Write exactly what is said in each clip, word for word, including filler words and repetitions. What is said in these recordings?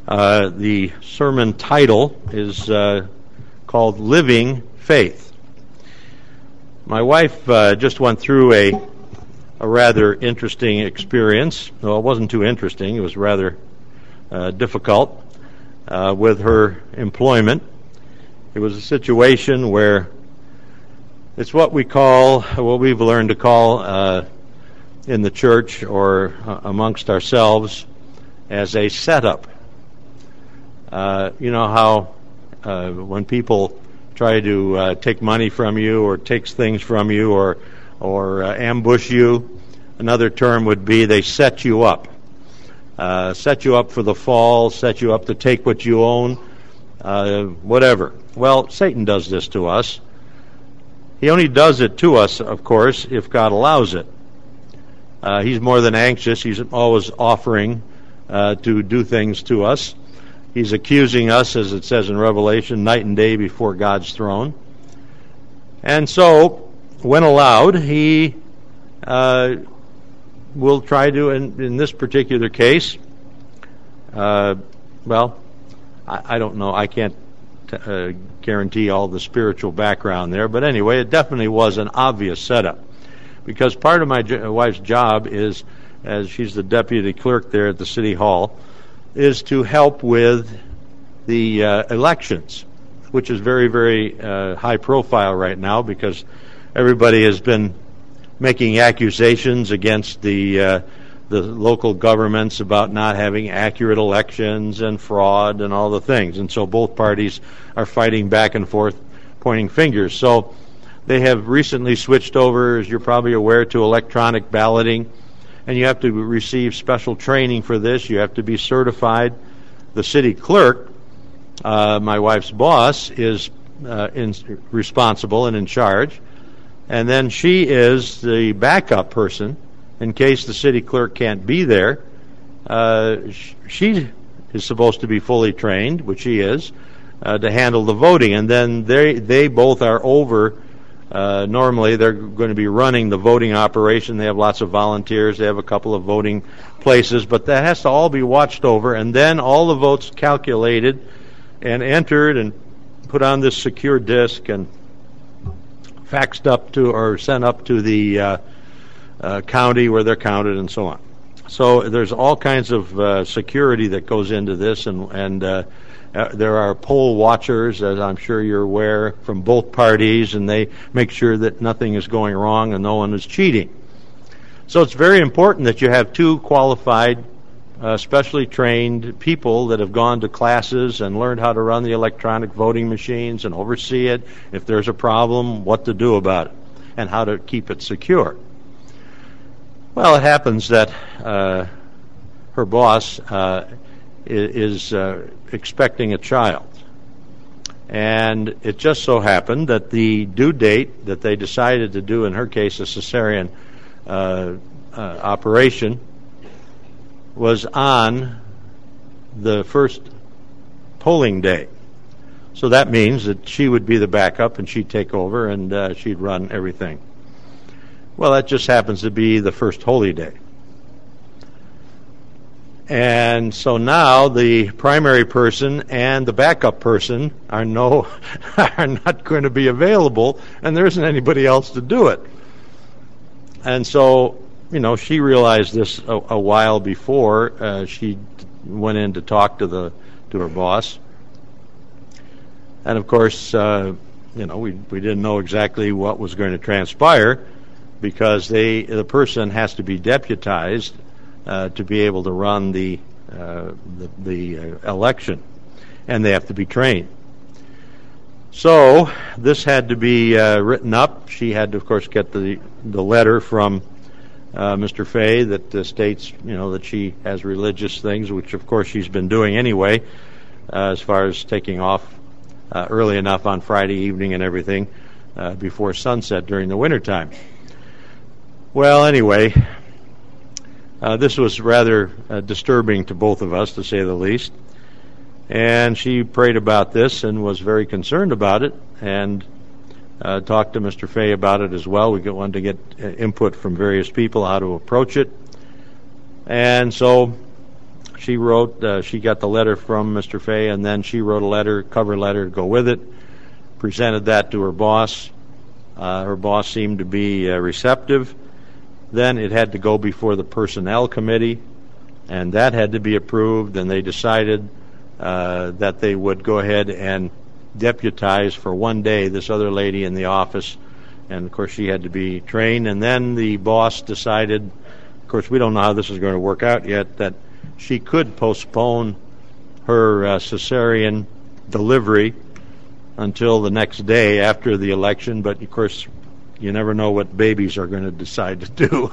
Uh, the sermon title is uh, called Living Faith. My wife uh, just went through a, a rather interesting experience. Well, it wasn't too interesting. It was rather uh, difficult uh, with her employment. It was a situation where it's what we call, what we've learned to call uh, in the church or uh, amongst ourselves as a setup. Uh, you know how uh, when people try to uh, take money from you or takes things from you or or uh, ambush you, another term would be they set you up. Uh, set you up for the fall, set you up to take what you own, uh, whatever. Well, Satan does this to us. He only does it to us, of course, if God allows it. Uh, he's more than anxious. He's always offering uh, to do things to us. He's accusing us, as it says in Revelation, night and day before God's throne. And so, when allowed, he uh, will try to, in, in this particular case, uh, well, I, I don't know, I can't t- uh, guarantee all the spiritual background there, but anyway, it definitely was an obvious setup. Because part of my jo- wife's job is, as she's the deputy clerk there at the city hall, is to help with the uh, elections, which is very, very uh, high profile right now because everybody has been making accusations against the uh, the local governments about not having accurate elections and fraud and all the things. And so both parties are fighting back and forth, pointing fingers. So they have recently switched over, as you're probably aware, to electronic balloting. And you have to receive special training for this. You have to be certified. The city clerk, uh, my wife's boss, is uh, in, responsible and in charge. And then she is the backup person in case the city clerk can't be there. Uh, she is supposed to be fully trained, which she is, uh, to handle the voting. And then they they both are over. Uh, normally, they're going to be running the voting operation. They have lots of volunteers. They have a couple of voting places, but that has to all be watched over, and then all the votes calculated and entered and put on this secure disk and faxed up to or sent up to the uh, uh, county where they're counted and so on. So there's all kinds of uh, security that goes into this, and, and uh, Uh, there are poll watchers, as I'm sure you're aware, from both parties, and they make sure that nothing is going wrong and no one is cheating. So it's very important that you have two qualified, uh, specially trained people that have gone to classes and learned how to run the electronic voting machines and oversee it, if there's a problem, what to do about it, and how to keep it secure. Well, it happens that uh, her boss uh, is uh, expecting a child. And it just so happened that the due date that they decided to do, in her case, a cesarean uh, uh, operation, was on the first polling day. So that means that she would be the backup and she'd take over and uh, she'd run everything. Well, that just happens to be the first holy day. And so now the primary person and the backup person are no are not going to be available, and there isn't anybody else to do it. And so, you know, she realized this a, a while before uh, she went in to talk to the to her boss. And of course, uh, you know, we we didn't know exactly what was going to transpire because they the person has to be deputized Uh, to be able to run the uh, the, the uh, election, and they have to be trained. So this had to be uh, written up. She had to, of course, get the the letter from uh, Mister Fay that uh, states, you know, that she has religious things, which of course she's been doing anyway, uh, as far as taking off uh, early enough on Friday evening and everything uh, before sunset during the wintertime. Well, anyway. Uh, this was rather uh, disturbing to both of us, to say the least. And she prayed about this and was very concerned about it, and uh, talked to Mister Fay about it as well. We wanted to get uh, input from various people how to approach it. And so she wrote, uh, she got the letter from Mister Fay, and then she wrote a letter, cover letter to go with it, presented that to her boss. Uh, her boss seemed to be uh, receptive. Then it had to go before the personnel committee, and that had to be approved, and they decided uh, that they would go ahead and deputize for one day this other lady in the office, and of course she had to be trained. And then the boss decided, of course we don't know how this is going to work out yet, that she could postpone her uh, cesarean delivery until the next day after the election, but of course you never know what babies are going to decide to do.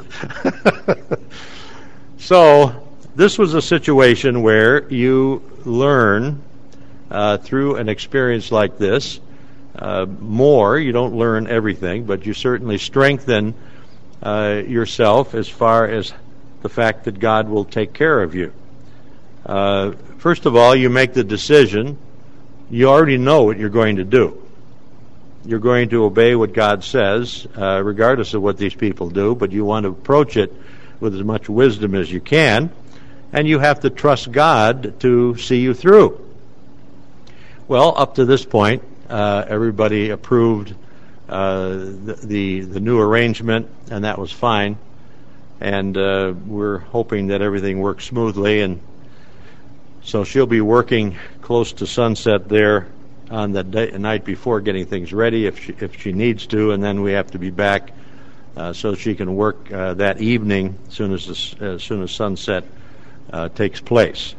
So this was a situation where you learn uh, through an experience like this uh, more. You don't learn everything, but you certainly strengthen uh, yourself as far as the fact that God will take care of you. Uh, first of all, you make the decision. You already know what you're going to do. You're going to obey what God says, uh, regardless of what these people do, but you want to approach it with as much wisdom as you can, and you have to trust God to see you through. Well, up to this point, uh, everybody approved uh, the, the the new arrangement, and that was fine. And uh, we're hoping that everything works smoothly, and so she'll be working close to sunset there on the day, night before, getting things ready if she, if she needs to, and then we have to be back uh, so she can work uh, that evening as soon as the, as soon as sunset uh, takes place.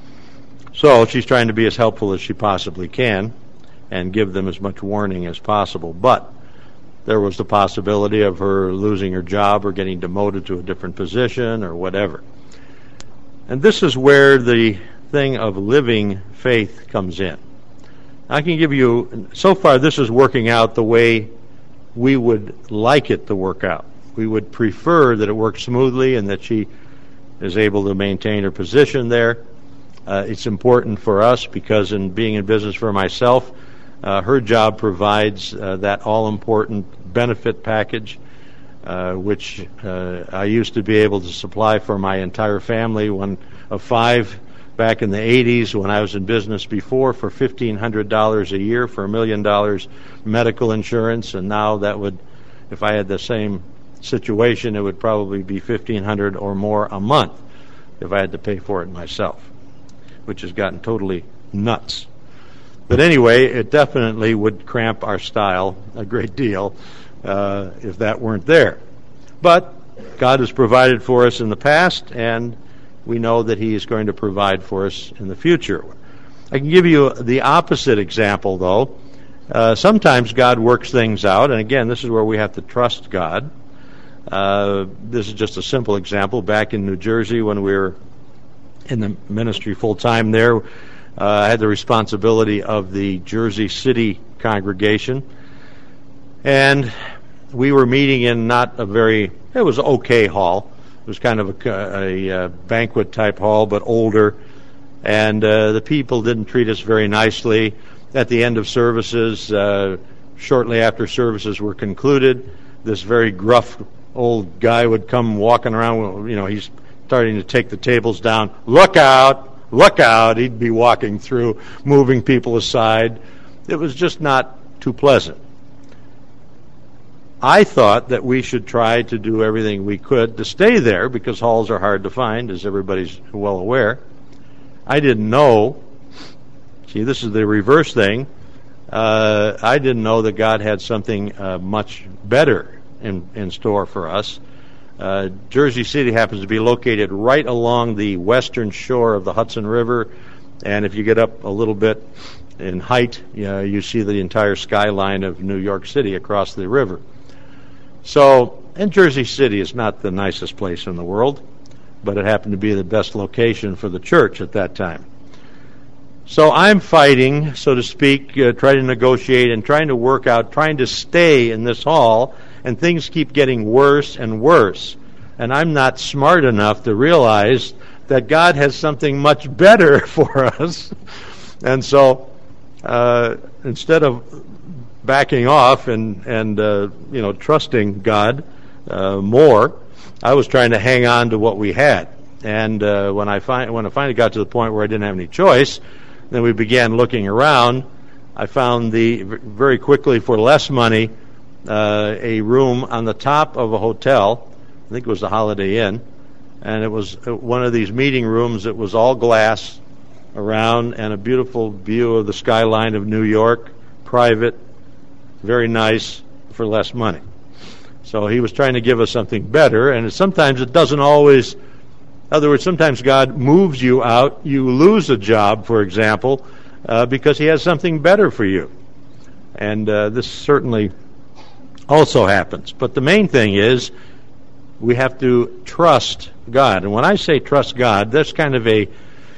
So she's trying to be as helpful as she possibly can and give them as much warning as possible. But there was the possibility of her losing her job or getting demoted to a different position or whatever. And this is where the thing of living faith comes in. I can give you, so far this is working out the way we would like it to work out. We would prefer that it works smoothly and that she is able to maintain her position there. Uh, it's important for us because in being in business for myself, uh, her job provides uh, that all-important benefit package, uh, which uh, I used to be able to supply for my entire family, one of five, back in the eighties when I was in business before, for fifteen hundred dollars a year for a million dollars medical insurance, and now that would, if I had the same situation, it would probably be fifteen hundred dollars or more a month if I had to pay for it myself, which has gotten totally nuts. But anyway, it definitely would cramp our style a great deal uh, if that weren't there. But God has provided for us in the past, and we know that He is going to provide for us in the future. I can give you the opposite example, though. Uh, sometimes God works things out, and again, this is where we have to trust God. Uh, this is just a simple example. Back in New Jersey, when we were in the ministry full-time there, uh, I had the responsibility of the Jersey City congregation, and we were meeting in not a very, it was an okay hall. It was kind of a, a, a banquet-type hall, but older, and uh, the people didn't treat us very nicely. At the end of services, uh, shortly after services were concluded, this very gruff old guy would come walking around. You know, he's starting to take the tables down. Look out! Look out! He'd be walking through, moving people aside. It was just not too pleasant. I thought that we should try to do everything we could to stay there because halls are hard to find, as everybody's well aware. I didn't know, see, this is the reverse thing, uh, I didn't know that God had something uh, much better in, in store for us. Uh, Jersey City happens to be located right along the western shore of the Hudson River, and if you get up a little bit in height, you know, you see the entire skyline of New York City across the river. So, and Jersey City is not the nicest place in the world, but it happened to be the best location for the church at that time. So I'm fighting, so to speak, uh, trying to negotiate and trying to work out, trying to stay in this hall, and things keep getting worse and worse. And I'm not smart enough to realize that God has something much better for us. And so, uh, instead of backing off and, and uh, you know, trusting God uh, more, I was trying to hang on to what we had. And uh, when I find, when I finally got to the point where I didn't have any choice, then we began looking around. I found the very quickly for less money uh, a room on the top of a hotel. I think it was the Holiday Inn, and it was one of these meeting rooms that was all glass around and a beautiful view of the skyline of New York, private, very nice for less money. So he was trying to give us something better, and sometimes it doesn't always, in other words, sometimes God moves you out. You lose a job, for example, uh, because he has something better for you. And uh, this certainly also happens. But the main thing is we have to trust God. And when I say trust God, that's kind of a,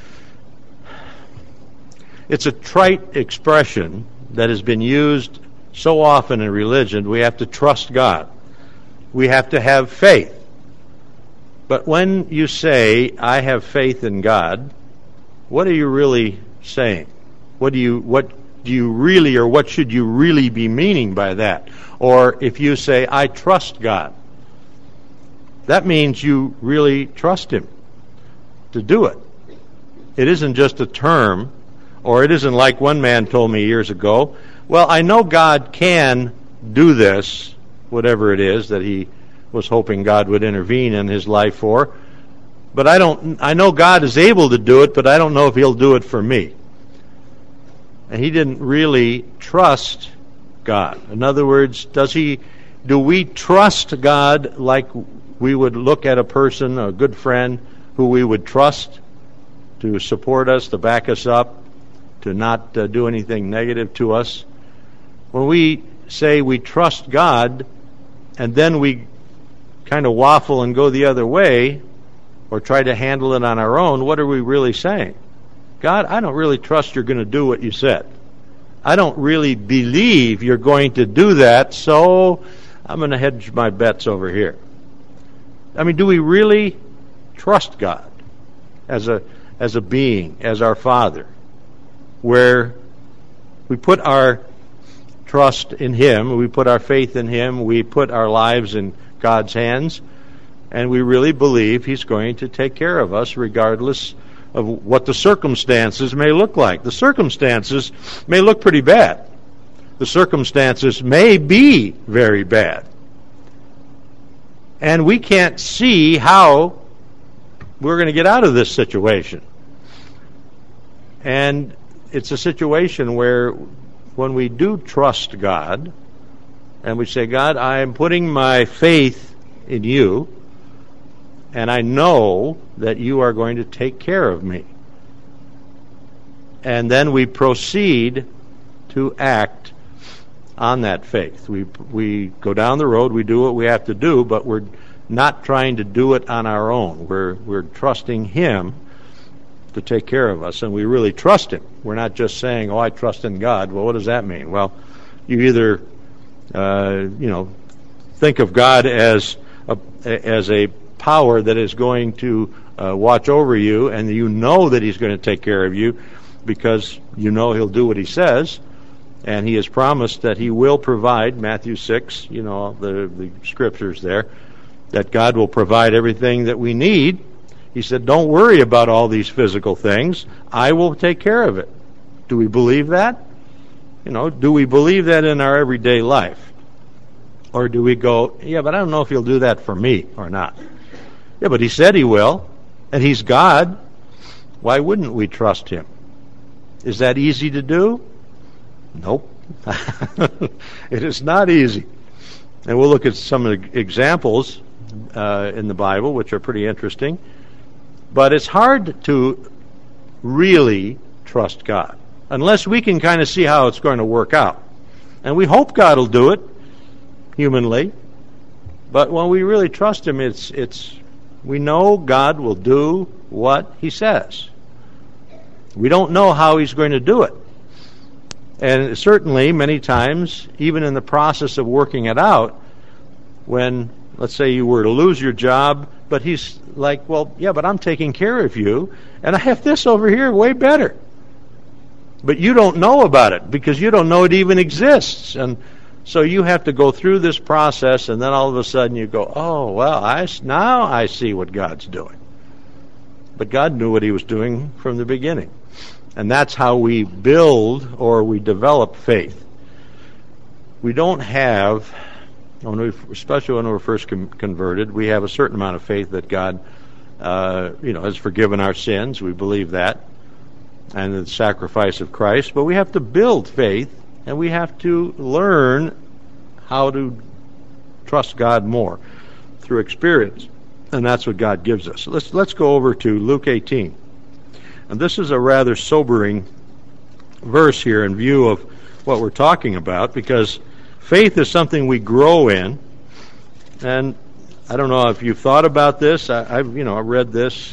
it's a trite expression that has been used so often in religion. We have to trust God. We have to have faith. But when you say, I have faith in God, what are you really saying? What do you, what do you really, or what should you really be meaning by that? Or if you say, I trust God, that means you really trust him to do it. It isn't just a term, or it isn't like one man told me years ago, well, I know God can do this, whatever it is that he was hoping God would intervene in his life for, but I don't, I know God is able to do it, but I don't know if he'll do it for me. And he didn't really trust God. In other words, does he, do we trust God like we would look at a person, a good friend, who we would trust to support us, to back us up, to not uh, do anything negative to us? When we say we trust God, and then we kind of waffle and go the other way, or try to handle it on our own, what are we really saying? God, I don't really trust you're going to do what you said. I don't really believe you're going to do that, so I'm going to hedge my bets over here. I mean, do we really trust God as a as a being, as our Father, where we put our trust in him, we put our faith in him, we put our lives in God's hands, and we really believe he's going to take care of us regardless of what the circumstances may look like. The circumstances may look pretty bad. The circumstances may be very bad. And we can't see how we're going to get out of this situation. And it's a situation where when we do trust God, and we say, God, I am putting my faith in you, and I know that you are going to take care of me. And then we proceed to act on that faith. We we go down the road, we do what we have to do, but we're not trying to do it on our own. We're we're trusting him to take care of us, and we really trust him. We're not just saying, oh, I trust in God. Well, what does that mean? Well, you either uh, you know think of God as a, as a power that is going to uh, watch over you, and you know that he's going to take care of you because you know he'll do what he says, and he has promised that he will provide. Matthew six, you know, the, the scriptures there, that God will provide everything that we need. He said, don't worry about all these physical things. I will take care of it. Do we believe that? You know, do we believe that in our everyday life? Or do we go, yeah, but I don't know if he'll do that for me or not. Yeah, but he said he will, and he's God. Why wouldn't we trust him? Is that easy to do? Nope. It is not easy. And we'll look at some of the examples uh, in the Bible, which are pretty interesting. But it's hard to really trust God unless we can kind of see how it's going to work out. And we hope God will do it humanly. But when we really trust him, it's it's we know God will do what he says. We don't know how he's going to do it. And certainly, many times, even in the process of working it out, when, let's say, you were to lose your job, but he's like, well, yeah, but I'm taking care of you, and I have this over here way better. But you don't know about it, because you don't know it even exists. And so you have to go through this process, and then all of a sudden you go, oh, well, I, now I see what God's doing. But God knew what he was doing from the beginning. And that's how we build or we develop faith. We don't have, when we, especially when we're first com- converted, we have a certain amount of faith that God uh, you know, has forgiven our sins. We believe that. And the sacrifice of Christ. But we have to build faith, and we have to learn how to trust God more through experience. And that's what God gives us. Let's let's go over to Luke eighteen. And this is a rather sobering verse here in view of what we're talking about, because faith is something we grow in. And I don't know if you've thought about this. I, I've you know I read this.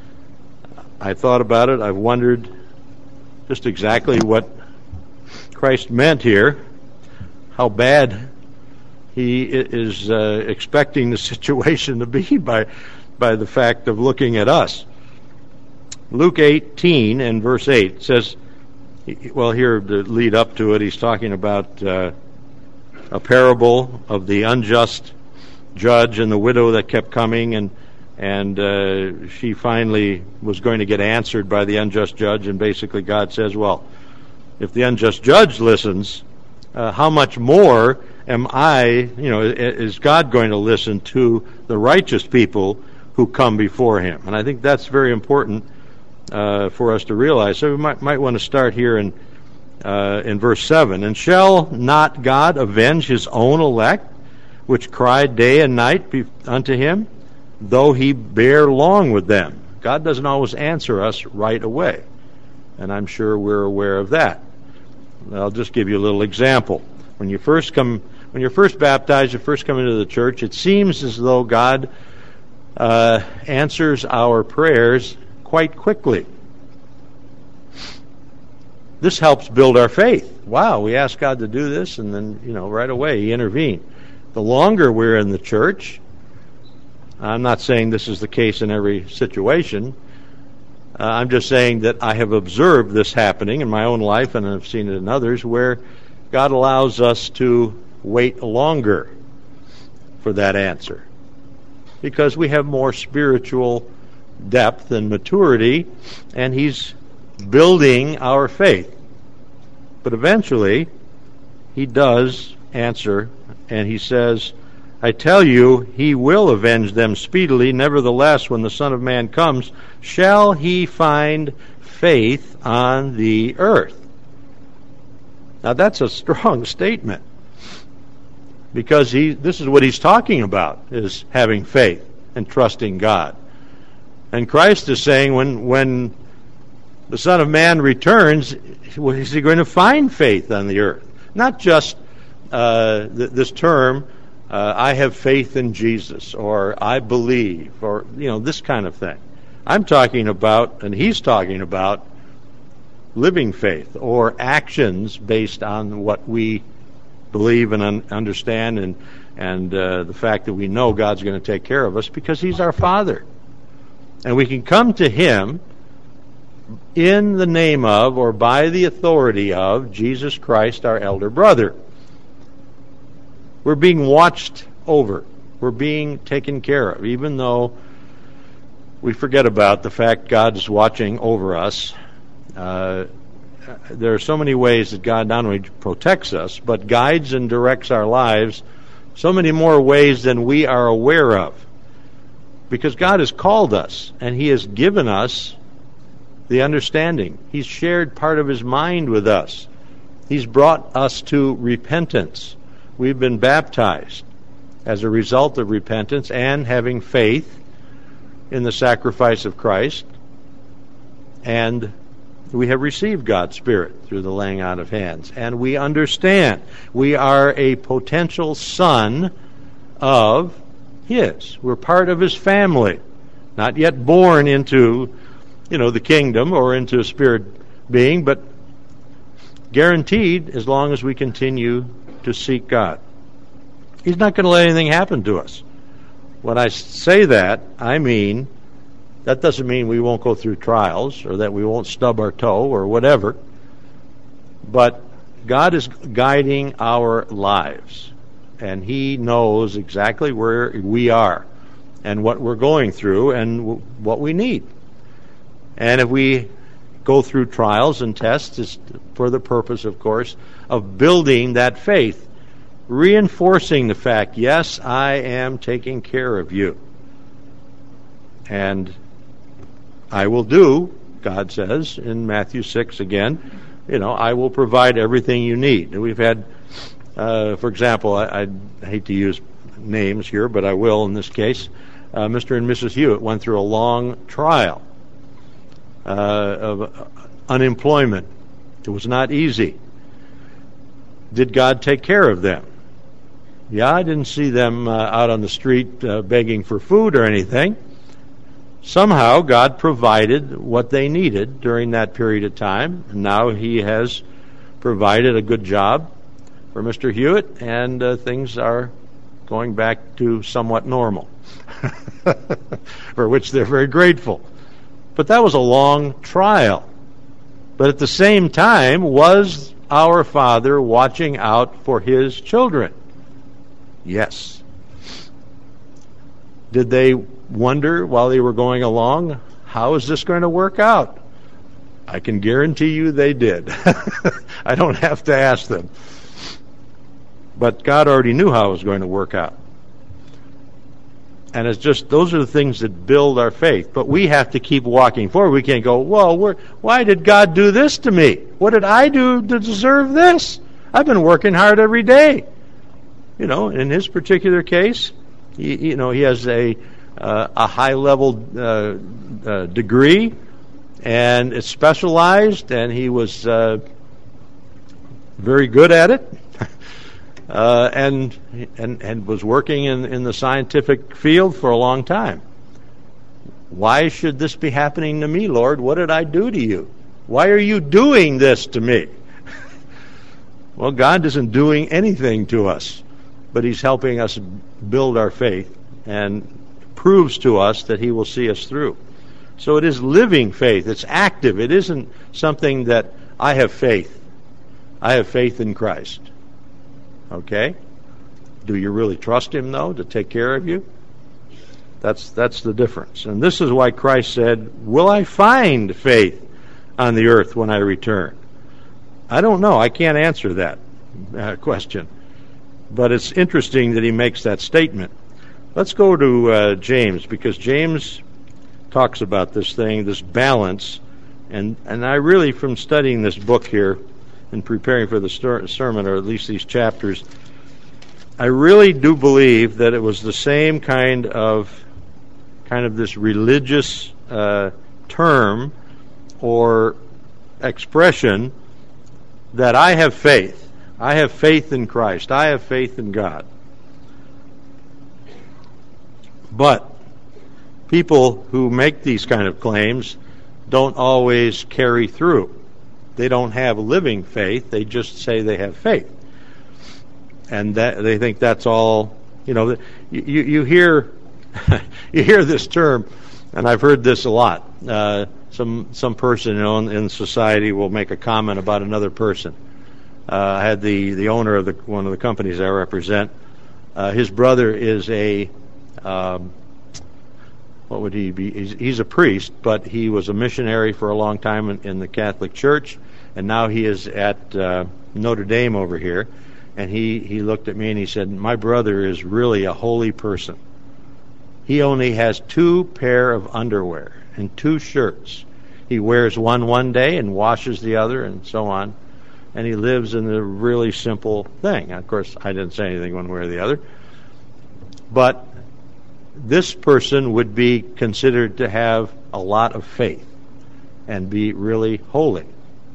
I thought about it. I've wondered just exactly what Christ meant here, how bad he is uh, expecting the situation to be by by the fact of looking at us. Luke eighteen and verse eight says, well, here to lead up to it, he's talking about uh, a parable of the unjust judge and the widow that kept coming, and and uh, she finally was going to get answered by the unjust judge, and basically God says, well, if the unjust judge listens, uh, how much more am I, you know, is God going to listen to the righteous people who come before him? And I think that's very important uh, for us to realize. So we might, might want to start here in uh, in verse seven. And shall not God avenge his own elect, which cry day and night be- unto him, though he bear long with them? God doesn't always answer us right away, and I'm sure we're aware of that. I'll just give you a little example. When you first come, when you're first baptized, you first come into the church, it seems as though God uh, answers our prayers quite quickly. This helps build our faith. Wow, we ask God to do this, and then, you know, right away he intervened. The longer we're in the church, I'm not saying this is the case in every situation. Uh, I'm just saying that I have observed this happening in my own life, and I've seen it in others, where God allows us to wait longer for that answer, because we have more spiritual depth and maturity, and he's building our faith. But eventually, he does answer, and he says, I tell you, he will avenge them speedily. Nevertheless, when the Son of Man comes, shall he find faith on the earth? Now that's a strong statement, because he this is what he's talking about, is having faith and trusting God. And Christ is saying, when when the Son of Man returns, is he going to find faith on the earth? Not just uh, th- this term, uh, I have faith in Jesus, or I believe, or, you know, this kind of thing. I'm talking about, and he's talking about, living faith, or actions based on what we believe and un- understand, and and uh, the fact that we know God's going to take care of us because he's our Father. And we can come to him in the name of, or by the authority of, Jesus Christ, our elder brother. We're being watched over. We're being taken care of, even though we forget about the fact God's watching over us. Uh, there are so many ways that God not only protects us, but guides and directs our lives, so many more ways than we are aware of. Because God has called us, and he has given us the understanding. He's shared part of his mind with us. He's brought us to repentance. We've been baptized as a result of repentance and having faith in the sacrifice of Christ. And we have received God's Spirit through the laying on of hands. And we understand we are a potential son of his. We're part of his family. Not yet born into, you know, the kingdom or into a spirit being, but guaranteed as long as we continue to seek God. He's not going to let anything happen to us. When I say that, I mean, that doesn't mean we won't go through trials or that we won't stub our toe or whatever. But God is guiding our lives, and he knows exactly where we are and what we're going through and w- what we need. And if we go through trials and tests, it's for the purpose, of course, of building that faith, reinforcing the fact, yes, I am taking care of you. And I will do, God says in Matthew six again, you know, I will provide everything you need. And we've had, uh, for example, I, I hate to use names here, but I will in this case. Uh, Mister and Missus Hewitt went through a long trial uh, of unemployment. It was not easy. Did God take care of them? Yeah, I didn't see them uh, out on the street uh, begging for food or anything. Somehow God provided what they needed during that period of time. And now He has provided a good job for Mister Hewitt, and uh, things are going back to somewhat normal, for which they're very grateful. But that was a long trial. But at the same time, was our Father watching out for His children? Yes. Did they wonder while they were going along, how is this going to work out? I can guarantee you they did. I don't have to ask them. But God already knew how it was going to work out. And it's just, those are the things that build our faith. But we have to keep walking forward. We can't go, well, we're, why did God do this to me? What did I do to deserve this? I've been working hard every day. You know, in his particular case, he, you know, he has a uh, a high-level uh, uh, degree, and it's specialized, and he was uh, very good at it, uh, and and and was working in, in the scientific field for a long time. Why should this be happening to me, Lord? What did I do to you? Why are you doing this to me? Well, God isn't doing anything to us, but He's helping us build our faith and proves to us that He will see us through. So it is living faith. It's active. It isn't something that I have faith. I have faith in Christ. Okay? Do you really trust Him, though, to take care of you? That's that's the difference. And this is why Christ said, will I find faith on the earth when I return? I don't know. I can't answer that uh, question. But it's interesting that He makes that statement. Let's go to uh, James, because James talks about this thing, this balance. And, and I really, from studying this book here and preparing for the ser- sermon, or at least these chapters, I really do believe that it was the same kind of kind of this religious uh, term or expression that I have faith. I have faith in Christ. I have faith in God. But people who make these kind of claims don't always carry through. They don't have living faith. They just say they have faith. And that, they think that's all, you know, you, you hear you hear this term, and I've heard this a lot. Uh, some some person, you know, in, in society will make a comment about another person. Uh, I had the, the owner of the one of the companies I represent. Uh, his brother is a um, what would he be? He's, he's a priest, but he was a missionary for a long time in, in the Catholic Church, and now he is at uh, Notre Dame over here. And he, he looked at me and he said, my brother is really a holy person. He only has two pair of underwear and two shirts. He wears one one day and washes the other and so on. And he lives in a really simple thing. Of course, I didn't say anything one way or the other. But this person would be considered to have a lot of faith and be really holy.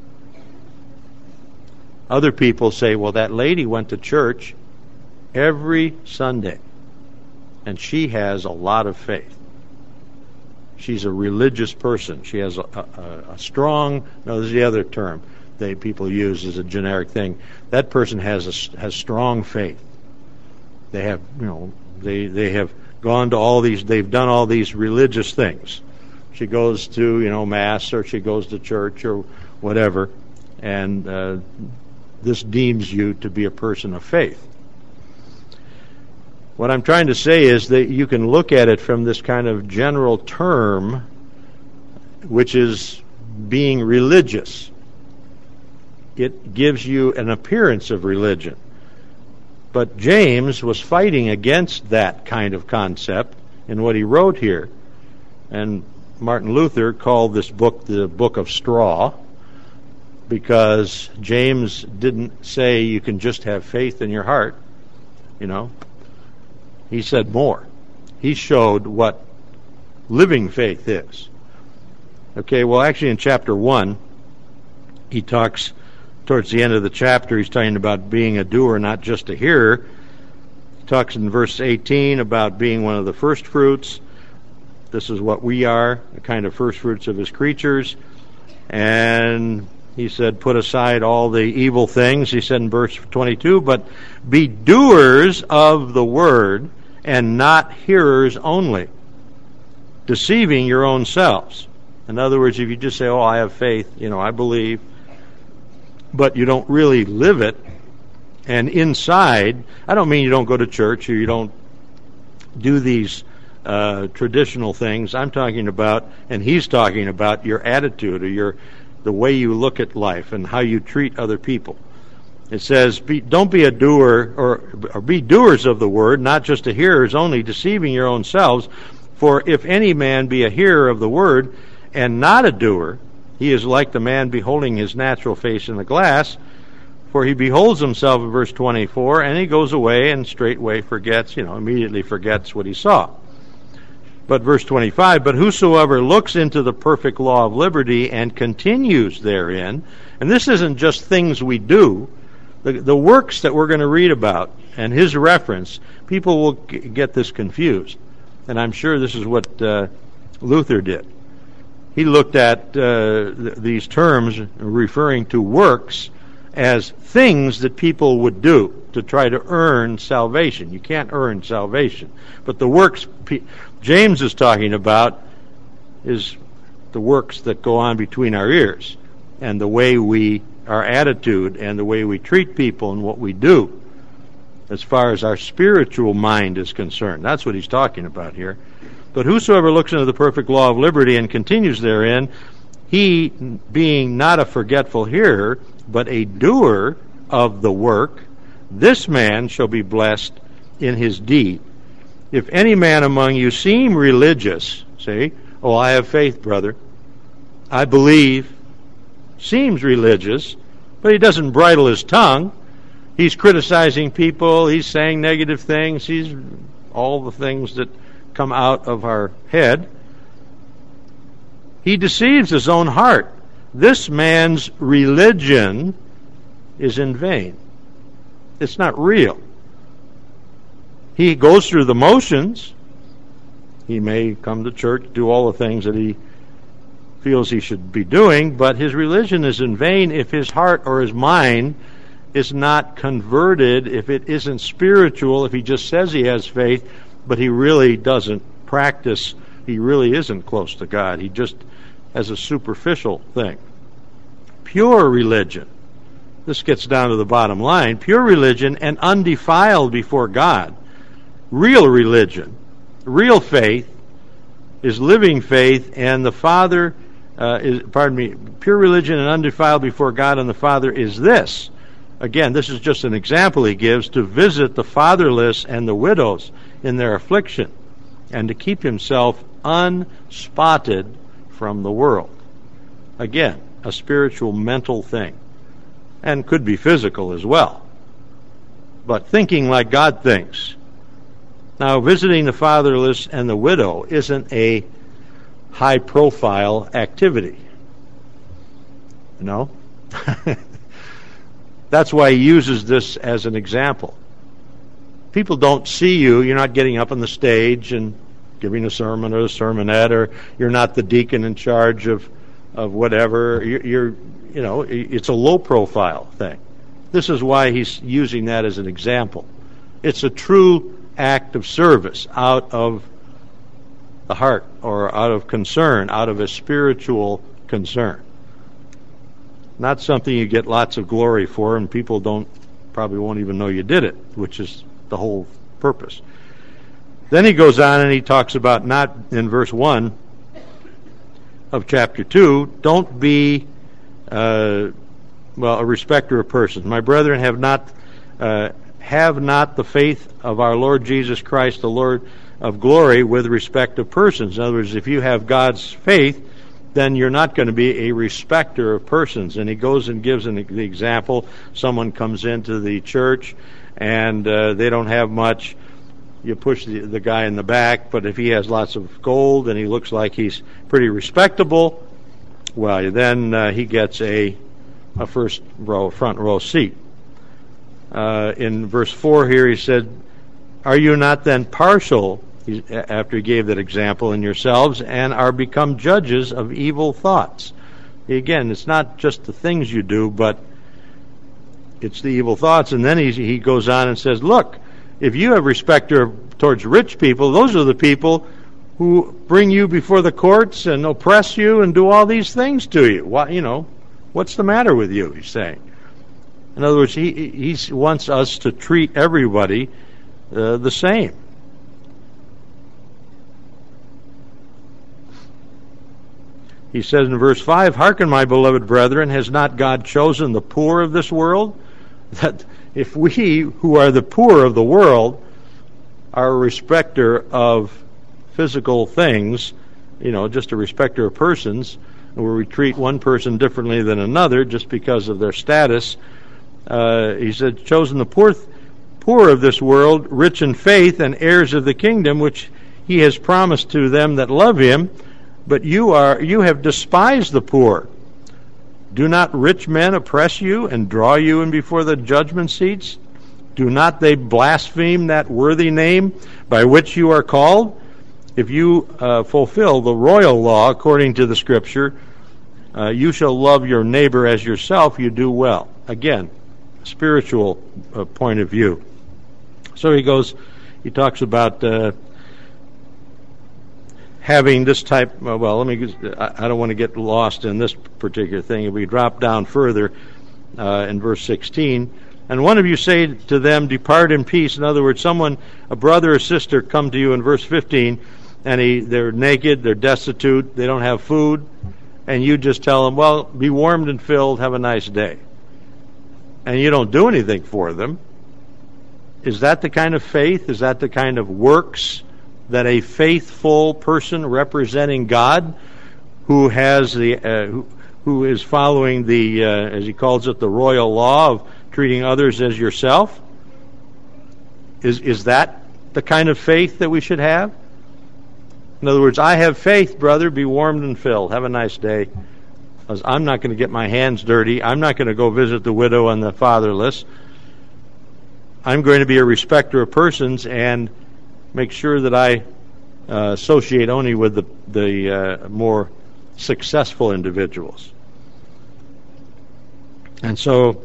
Other people say, well, that lady went to church every Sunday, and she has a lot of faith. She's a religious person. She has a, a, a strong, no, this is the other term they people use as a generic thing. That person has a, has strong faith. They have, you know, they they have gone to all these, they've done all these religious things. She goes to, you know, Mass, or she goes to church or whatever, and uh, this deems you to be a person of faith. What I'm trying to say is that you can look at it from this kind of general term which is being religious. It gives you an appearance of religion. But James was fighting against that kind of concept in what he wrote here. And Martin Luther called this book the Book of Straw, because James didn't say you can just have faith in your heart. You know, he said more. He showed what living faith is. Okay, well, actually in chapter one, he talks, towards the end of the chapter, he's talking about being a doer, not just a hearer. He talks in verse eighteen about being one of the first fruits. This is what we are, the kind of first fruits of his creatures. And he said, put aside all the evil things, he said in verse twenty-two, but be doers of the word and not hearers only, deceiving your own selves. In other words, if you just say, oh, I have faith, you know, I believe, but you don't really live it, and inside, I don't mean you don't go to church or you don't do these uh, traditional things. I'm talking about, and he's talking about, your attitude or your the way you look at life and how you treat other people. It says, be, don't be a doer, or, or be doers of the word, not just a hearers only, deceiving your own selves. For if any man be a hearer of the word, and not a doer, he is like the man beholding his natural face in the glass. For he beholds himself in verse twenty-four, and he goes away and straightway forgets, you know, immediately forgets what he saw. But verse twenty-five, but whosoever looks into the perfect law of liberty and continues therein, and this isn't just things we do, the, the works that we're going to read about, and his reference, people will g- get this confused. And I'm sure this is what uh, Luther did. He looked at uh, th- these terms referring to works as things that people would do to try to earn salvation. You can't earn salvation. But the works P- James is talking about is the works that go on between our ears, and the way we, our attitude, and the way we treat people and what we do as far as our spiritual mind is concerned. That's what he's talking about here. But whosoever looks into the perfect law of liberty and continues therein, he, being not a forgetful hearer, but a doer of the work, this man shall be blessed in his deed. If any man among you seem religious, say, oh, I have faith, brother, I believe, seems religious, but he doesn't bridle his tongue. He's criticizing people, he's saying negative things, he's all the things that come out of our head. He deceives his own heart. This man's religion is in vain. It's not real. He goes through the motions. He may come to church, do all the things that he feels he should be doing, but his religion is in vain if his heart or his mind is not converted, if it isn't spiritual, if he just says he has faith, but he really doesn't practice, he really isn't close to God. He just has a superficial thing. Pure religion, this gets down to the bottom line, pure religion and undefiled before God, real religion, real faith, is living faith, and the Father, uh, is, pardon me, pure religion and undefiled before God and the Father is this. Again, this is just an example he gives, to visit the fatherless and the widows in their affliction, and to keep himself unspotted from the world. Again, a spiritual, mental thing, and could be physical as well. But thinking like God thinks. Now, visiting the fatherless and the widow isn't a high-profile activity. You know? That's why he uses this as an example. People don't see you. You're not getting up on the stage and giving a sermon or a sermonette, or you're not the deacon in charge of, of whatever. You're, you're, you know, it's a low-profile thing. This is why he's using that as an example. It's a true act of service out of the heart, or out of concern, out of a spiritual concern. Not something you get lots of glory for, and people don't probably won't even know you did it, which is the whole purpose. Then he goes on and he talks about, not in verse one, of chapter two, don't be, uh, well, a respecter of persons. My brethren, have not uh, have not the faith of our Lord Jesus Christ, the Lord of glory, with respect of persons. In other words, if you have God's faith, then you're not going to be a respecter of persons. And he goes and gives an the example. Someone comes into the church and uh, they don't have much. You push the, the guy in the back, but if he has lots of gold and he looks like he's pretty respectable, well, then uh, he gets a a first row, front row seat. Uh, in verse four here, he said, "Are you not then partial?" He, after he gave that example, "in yourselves, and are become judges of evil thoughts." Again, it's not just the things you do, but it's the evil thoughts. And then he he goes on and says, "Look, if you have respect towards rich people, those are the people who bring you before the courts and oppress you and do all these things to you. Why, you know, what's the matter with you?" He's saying. In other words, he he wants us to treat everybody uh, the same. He says in verse five, "Hearken, my beloved brethren, has not God chosen the poor of this world?" That if we, who are the poor of the world, are a respecter of physical things, you know, just a respecter of persons, where we treat one person differently than another just because of their status, uh, he said, "Chosen the poor, poor of this world, rich in faith, and heirs of the kingdom, which he has promised to them that love him. But you are you have despised the poor. Do not rich men oppress you and draw you in before the judgment seats? Do not they blaspheme that worthy name by which you are called? If you uh, fulfill the royal law according to the Scripture, uh, you shall love your neighbor as yourself, you do well." Again, spiritual uh, point of view. So he goes, he talks about uh, having this type, well, let me, I don't want to get lost in this particular thing. If we drop down further uh, in verse sixteen, "And one of you say to them, depart in peace." In other words, someone, a brother or sister, come to you in verse fifteen, and he, they're naked, they're destitute, they don't have food, and you just tell them, well, be warmed and filled, have a nice day. And you don't do anything for them. Is that the kind of faith? Is that the kind of works that a faithful person representing God, who has the uh, who, who is following the, uh, as he calls it, the royal law of treating others as yourself, is is that the kind of faith that we should have? In other words, I have faith, brother, be warmed and filled, have a nice day. I'm not going to get my hands dirty. I'm not going to go visit the widow and the fatherless. I'm going to be a respecter of persons and make sure that I uh, associate only with the, the uh, more successful individuals. And so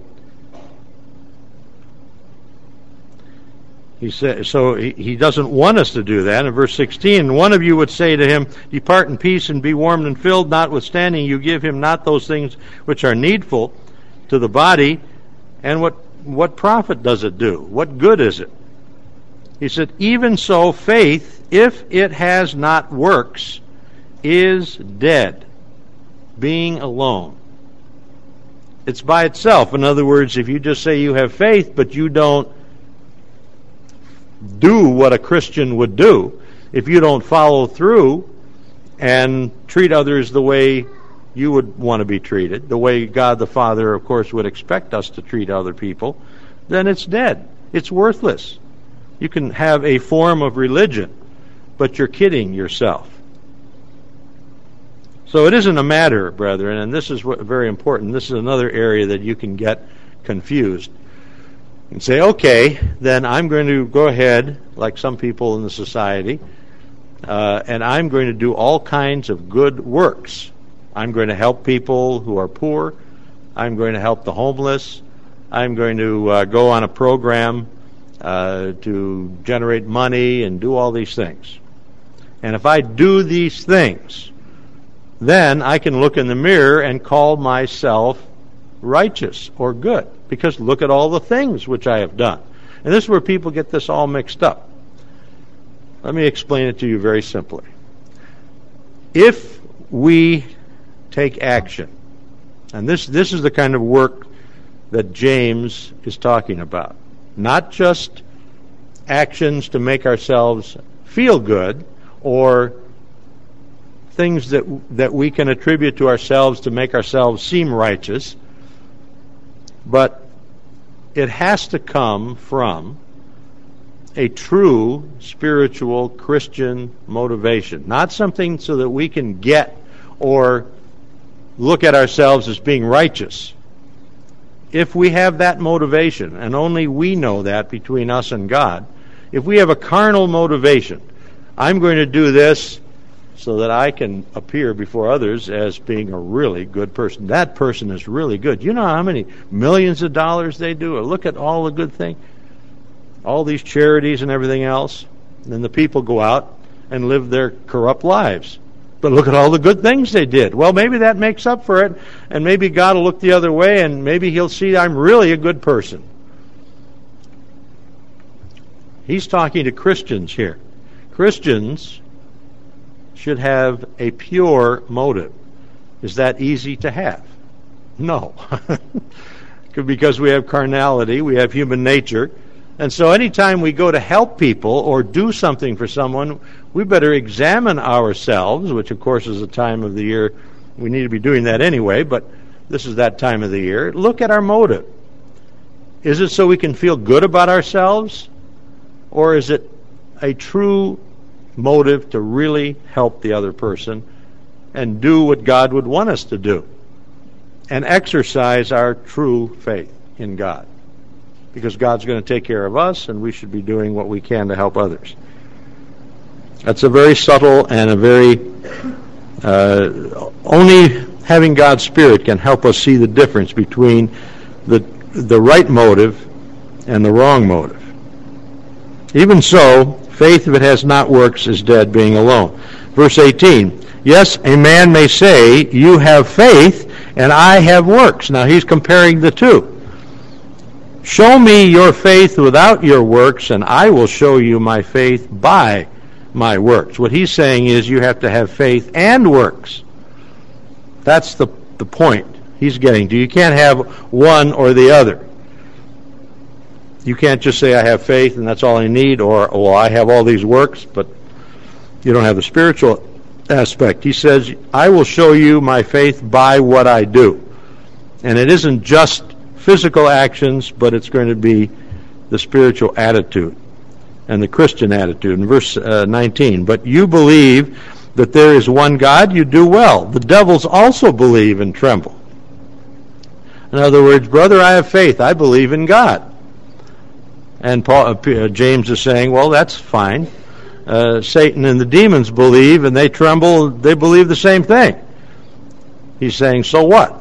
he said, so he, he doesn't want us to do that. In verse sixteen, "One of you would say to him, depart in peace and be warmed and filled, notwithstanding you give him not those things which are needful to the body, and what what profit does it do? What good is it?" He said, "Even so, faith, if it has not works, is dead, being alone." It's by itself. In other words, if you just say you have faith, but you don't do what a Christian would do, if you don't follow through and treat others the way you would want to be treated, the way God the Father, of course, would expect us to treat other people, then it's dead. It's worthless. You can have a form of religion, but you're kidding yourself. So it isn't a matter, brethren, and this is what, very important. This is another area that you can get confused and say, okay, then I'm going to go ahead, like some people in the society, uh, and I'm going to do all kinds of good works. I'm going to help people who are poor. I'm going to help the homeless. I'm going to uh, go on a program uh, to generate money and do all these things. And if I do these things, then I can look in the mirror and call myself righteous or good, because look at all the things which I have done. And this is where people get this all mixed up. Let me explain it to you very simply. If we take action. And this, this is the kind of work that James is talking about. Not just actions to make ourselves feel good, or things that that we can attribute to ourselves to make ourselves seem righteous, but it has to come from a true spiritual Christian motivation, not something so that we can get or look at ourselves as being righteous. If we have that motivation, and only we know that between us and God, if we have a carnal motivation, I'm going to do this so that I can appear before others as being a really good person. That person is really good. You know how many millions of dollars they do? Or look at all the good things, all these charities and everything else. And then the people go out and live their corrupt lives. But look at all the good things they did. Well, maybe that makes up for it, and maybe God will look the other way, and maybe He'll see I'm really a good person. He's talking to Christians here. Christians should have a pure motive. Is that easy to have? No. Because we have carnality, we have human nature, and so anytime we go to help people or do something for someone, we better examine ourselves, which of course is a time of the year we need to be doing that anyway, but this is that time of the year. Look at our motive. Is it so we can feel good about ourselves? Or is it a true motive to really help the other person and do what God would want us to do and exercise our true faith in God? Because God's going to take care of us, and we should be doing what we can to help others. That's a very subtle and a very... Uh, only having God's Spirit can help us see the difference between the the right motive and the wrong motive. Even so, faith, if it has not works, is dead, being alone. Verse eighteen, yes, a man may say, you have faith, and I have works. Now he's comparing the two. Show me your faith without your works, and I will show you my faith by my works. What he's saying is you have to have faith and works. That's the, the point he's getting to. You can't have one or the other. You can't just say, I have faith and that's all I need, or, well, I have all these works, but you don't have the spiritual aspect. He says, I will show you my faith by what I do. And it isn't just physical actions, but it's going to be the spiritual attitude and the Christian attitude. In verse uh, nineteen, but you believe that there is one God, you do well. The devils also believe and tremble. In other words, brother, I have faith. I believe in God. And Paul, uh, James is saying, well, that's fine. Uh, Satan and the demons believe, and they tremble. They believe the same thing. He's saying, so what?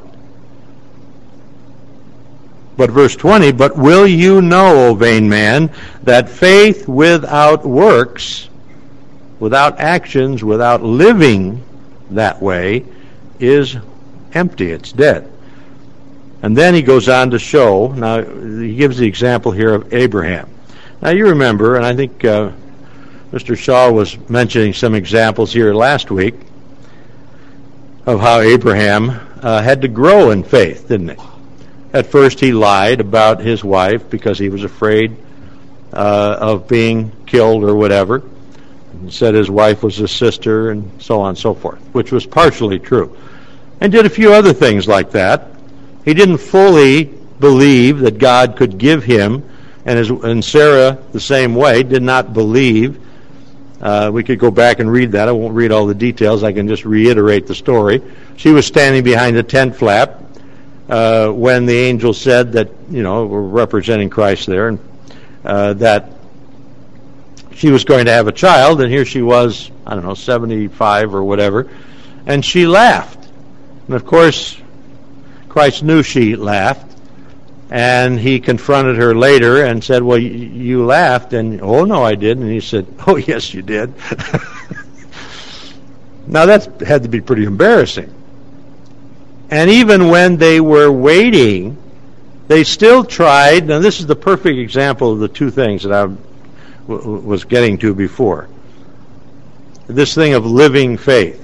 But verse twenty, but will you know, O vain man, that faith without works, without actions, without living that way, is empty. It's dead. And then he goes on to show, now he gives the example here of Abraham. Now you remember, and I think uh, Mister Shaw was mentioning some examples here last week of how Abraham uh, had to grow in faith, didn't he? At first he lied about his wife because he was afraid uh, of being killed or whatever. He said his wife was his sister and so on and so forth, which was partially true. And did a few other things like that. He didn't fully believe that God could give him, and, his, and Sarah the same way, did not believe. Uh, we could go back and read that. I won't read all the details. I can just reiterate the story. She was standing behind the tent flap uh, when the angel said that, you know, we're representing Christ there, and uh, that she was going to have a child, and here she was, I don't know, seventy-five or whatever, and she laughed. And of course, Christ knew she laughed, and he confronted her later and said, well, you laughed, and, oh, no, I didn't. And he said, oh, yes, you did. Now, that had to be pretty embarrassing. And even when they were waiting, they still tried. Now, this is the perfect example of the two things that I w- was getting to before. This thing of living faith.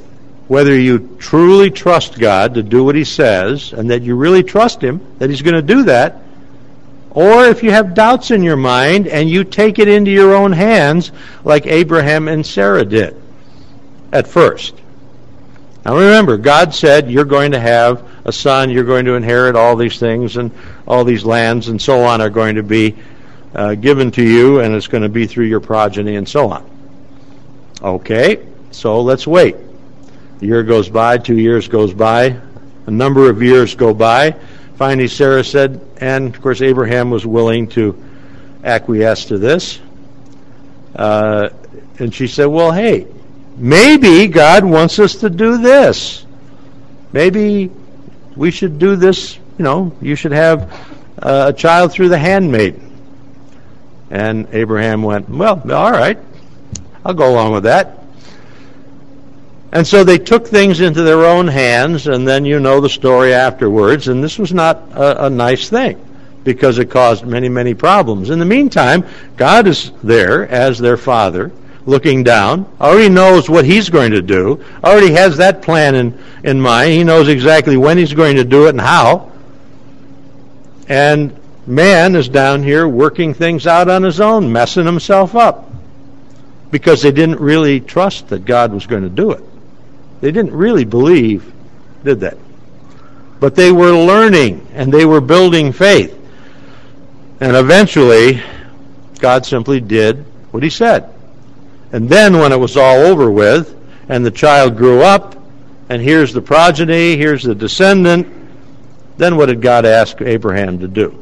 whether you truly trust God to do what he says, and that you really trust him, that he's going to do that, or if you have doubts in your mind and you take it into your own hands like Abraham and Sarah did at first. Now remember, God said you're going to have a son, you're going to inherit all these things, and all these lands and so on are going to be uh, given to you, and it's going to be through your progeny and so on. Okay, so let's wait. A year goes by, two years goes by, a number of years go by. Finally, Sarah said, and of course Abraham was willing to acquiesce to this, uh, and she said, well, hey, maybe God wants us to do this. Maybe we should do this, you know, you should have uh, a child through the handmaid. And Abraham went, well, all right, I'll go along with that. And so they took things into their own hands, and then you know the story afterwards, and this was not a, a nice thing, because it caused many, many problems. In the meantime, God is there as their father, looking down, already knows what he's going to do, already has that plan in, in mind. He knows exactly when he's going to do it and how. And man is down here working things out on his own, messing himself up, because they didn't really trust that God was going to do it. They didn't really believe, did they? But they were learning, and they were building faith. And eventually, God simply did what he said. And then when it was all over with, and the child grew up, and here's the progeny, here's the descendant, then what did God ask Abraham to do?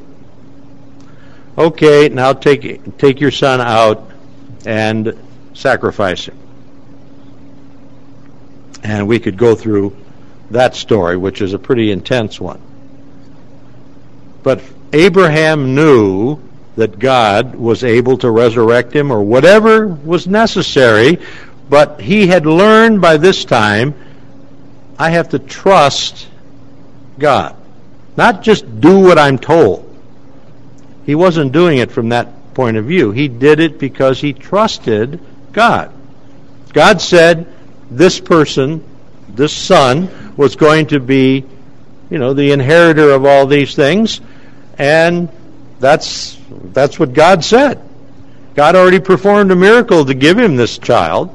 Okay, now take take your son out and sacrifice him. And we could go through that story, which is a pretty intense one. But Abraham knew that God was able to resurrect him, or whatever was necessary, but he had learned by this time, I have to trust God. Not just do what I'm told. He wasn't doing it from that point of view. He did it because he trusted God. God said this person, this son, was going to be, you know, the inheritor of all these things, and that's that's what God said. God already performed a miracle to give him this child,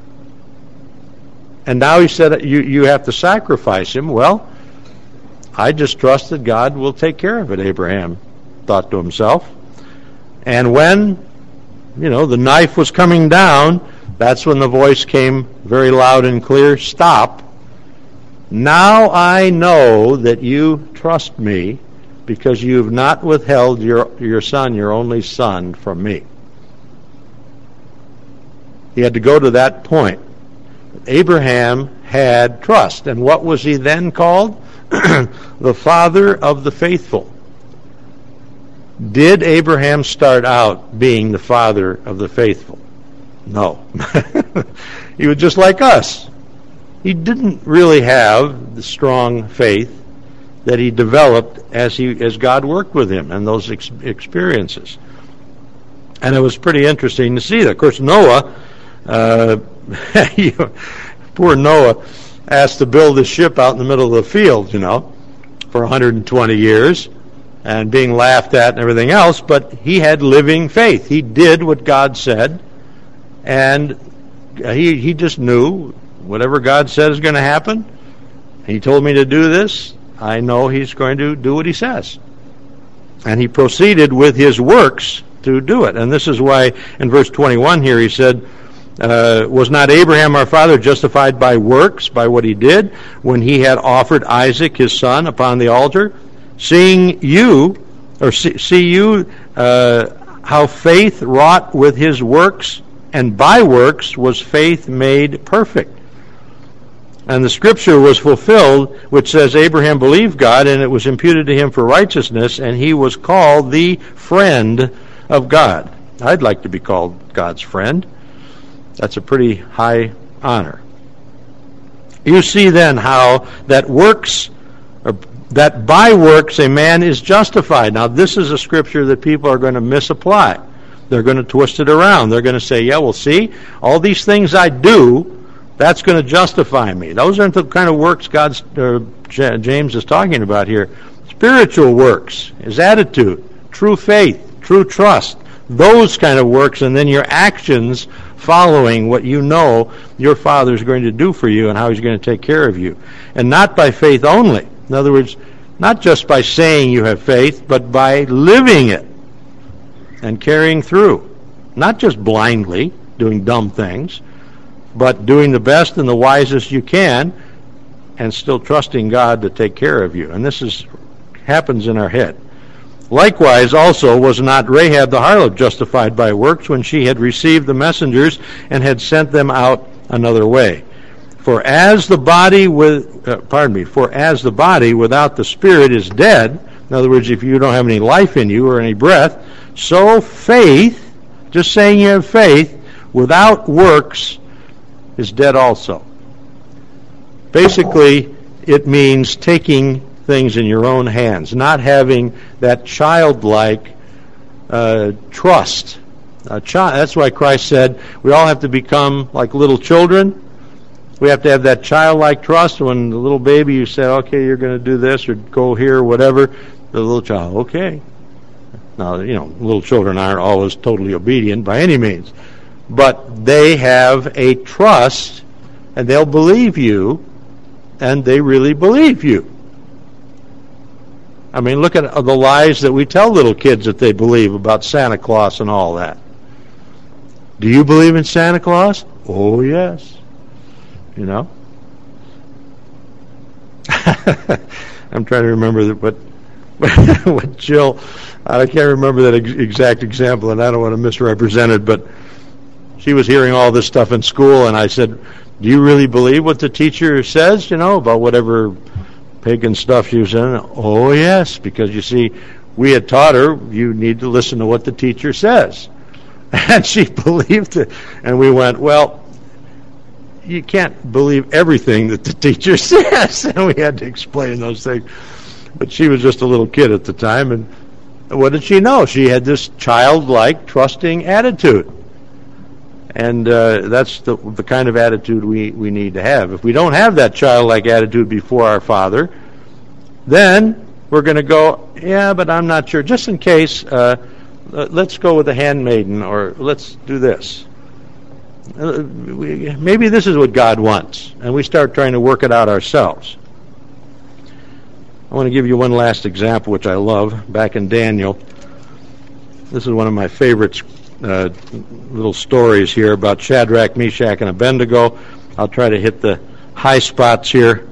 and now he said you you have to sacrifice him. Well, I just trust that God will take care of it, Abraham thought to himself. And when, you know, the knife was coming down, that's when the voice came very loud and clear, stop. Now I know that you trust me, because you have not withheld your, your son, your only son, from me. He had to go to that point. Abraham had trust. And what was he then called? The father of the faithful. Did Abraham start out being the father of the faithful? No. He was just like us. He didn't really have the strong faith that he developed as he as God worked with him and those ex- experiences. And it was pretty interesting to see that. Of course, Noah, uh, poor Noah, asked to build a ship out in the middle of the field, you know, for one hundred twenty years, and being laughed at and everything else, but he had living faith. He did what God said, and he he just knew whatever God said is going to happen. He told me to do this. I know he's going to do what he says. And he proceeded with his works to do it. And this is why in verse twenty-one here he said, uh, was not Abraham our father justified by works, by what he did, when he had offered Isaac his son upon the altar? Seeing you, or see, see you, uh, how faith wrought with his works, and by works was faith made perfect. And the scripture was fulfilled, which says, Abraham believed God, and it was imputed to him for righteousness, and he was called the friend of God. I'd like to be called God's friend. That's a pretty high honor. You see then how that works, or that by works a man is justified. Now this is a scripture that people are going to misapply. They're going to twist it around. They're going to say, yeah, well see, all these things I do, That's going to justify me. Those aren't the kind of works God's, uh, James is talking about here. Spiritual works, his attitude, true faith, true trust, those kind of works, and then your actions following what you know your Father's going to do for you and how he's going to take care of you. And not by faith only. In other words, not just by saying you have faith, but by living it and carrying through. Not just blindly doing dumb things, but doing the best and the wisest you can and still trusting God to take care of you. And this is happens in our head. Likewise also was not Rahab the harlot justified by works when she had received the messengers and had sent them out another way. For as the body with uh, pardon me, for as the body without the spirit is dead, in other words, if you don't have any life in you or any breath, so faith, just saying you have faith, without works is dead also. Basically, it means taking things in your own hands, not having that childlike uh, trust. A chi- that's why Christ said we all have to become like little children. We have to have that childlike trust. When the little baby, you say, okay, you're going to do this or go here or whatever, the little child, okay. Now, you know, little children aren't always totally obedient by any means, but they have a trust and they'll believe you, and they really believe you. I mean, look at the lies that we tell little kids that they believe about Santa Claus and all that. Do you believe in Santa Claus? Oh, yes. You know? I'm trying to remember what, what Jill, I can't remember that ex- exact example, and I don't want to misrepresent it, but she was hearing all this stuff in school, and I said, do you really believe what the teacher says, you know, about whatever pagan stuff she was in? Oh, yes, because you see, we had taught her you need to listen to what the teacher says. And she believed it. And we went, well, you can't believe everything that the teacher says. And we had to explain those things. But she was just a little kid at the time. And what did she know? She had this childlike, trusting attitude. And uh, that's the, the kind of attitude we, we need to have. If we don't have that childlike attitude before our Father, then we're going to go, yeah, but I'm not sure. Just in case, uh, let's go with the handmaiden, or let's do this. Uh, we, maybe this is what God wants, and we start trying to work it out ourselves. I want to give you one last example, which I love, back in Daniel. This is one of my favorites. Uh, little stories here about Shadrach, Meshach, and Abednego. I'll try to hit the high spots here.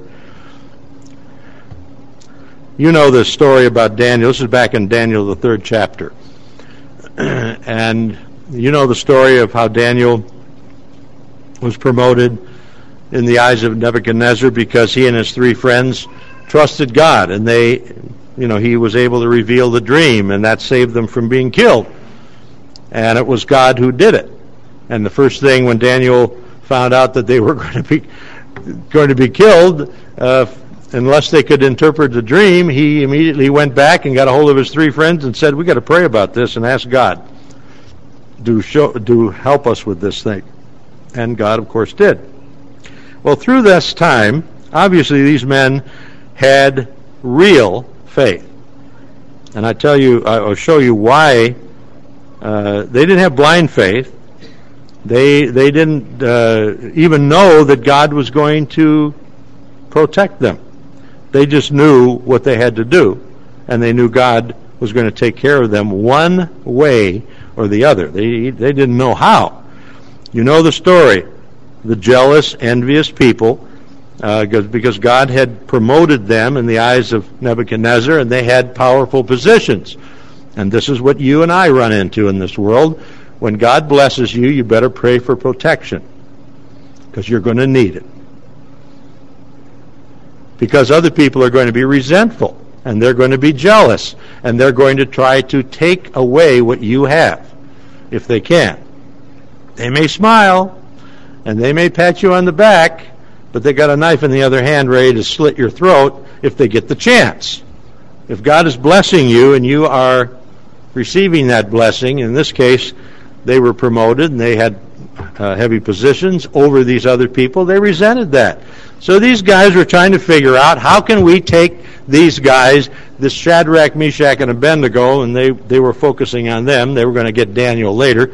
You know the story about Daniel. This is back in Daniel, the third chapter. And you know the story of how Daniel was promoted in the eyes of Nebuchadnezzar because he and his three friends trusted God, and they, you know, he was able to reveal the dream, and that saved them from being killed. And it was God who did it. And the first thing when Daniel found out that they were going to be going to be killed, uh, unless they could interpret the dream, he immediately went back and got a hold of his three friends and said, "We got to pray about this and ask God to show, to help us with this thing." And God, of course, did. Well, through this time, obviously these men had real faith, and I tell you, I'll show you why. Uh, they didn't have blind faith. They they didn't uh, even know that God was going to protect them. They just knew what they had to do, and they knew God was going to take care of them one way or the other. They they didn't know how. You know the story. The jealous, envious people, uh, because God had promoted them in the eyes of Nebuchadnezzar, and they had powerful positions. And this is what you and I run into in this world. When God blesses you, you better pray for protection, because you're going to need it. Because other people are going to be resentful, and they're going to be jealous, and they're going to try to take away what you have, if they can. They may smile, and they may pat you on the back, but they got a knife in the other hand ready to slit your throat if they get the chance. If God is blessing you and you are receiving that blessing, in this case, they were promoted and they had uh, heavy positions over these other people. They resented that. So these guys were trying to figure out, how can we take these guys, this Shadrach, Meshach, and Abednego, and they, they were focusing on them. They were going to get Daniel later.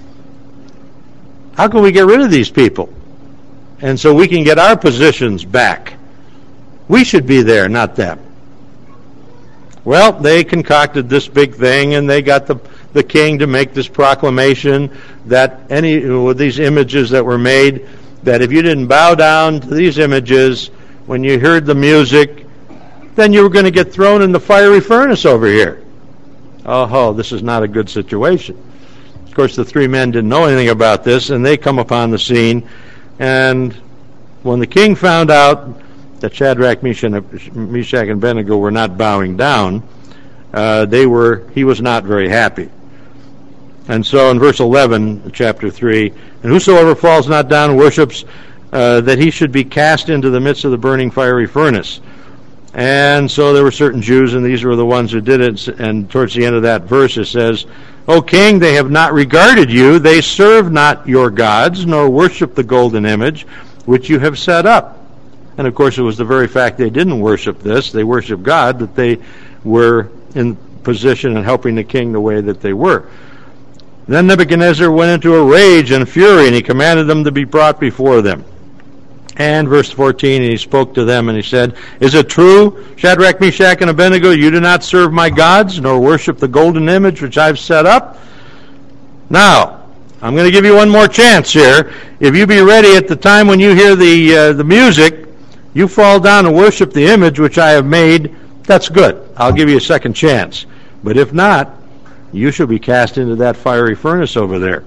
How can we get rid of these people? And so we can get our positions back. We should be there, not them. Well, they concocted this big thing, and they got the, the king to make this proclamation that any with these images that were made, that if you didn't bow down to these images when you heard the music, then you were going to get thrown in the fiery furnace over here. Oh, this is not a good situation. Of course, the three men didn't know anything about this, and they come upon the scene. And when the king found out that Shadrach, Meshach, and Abednego were not bowing down, uh, they were. He was not very happy. And so in verse eleven, chapter three, and whosoever falls not down and worships, uh, that he should be cast into the midst of the burning fiery furnace. And so there were certain Jews, and these were the ones who did it. And towards the end of that verse it says, O king, they have not regarded you. They serve not your gods, nor worship the golden image which you have set up. And of course it was the very fact they didn't worship this, they worshiped God, that they were in position and helping the king the way that they were. Then Nebuchadnezzar went into a rage and fury, and he commanded them to be brought before them. And verse fourteen, and he spoke to them, and he said, Is it true, Shadrach, Meshach, and Abednego, you do not serve my gods, nor worship the golden image which I've set up? Now, I'm going to give you one more chance here. If you be ready at the time when you hear the uh, the music, you fall down and worship the image which I have made, that's good. I'll give you a second chance. But if not, you shall be cast into that fiery furnace over there.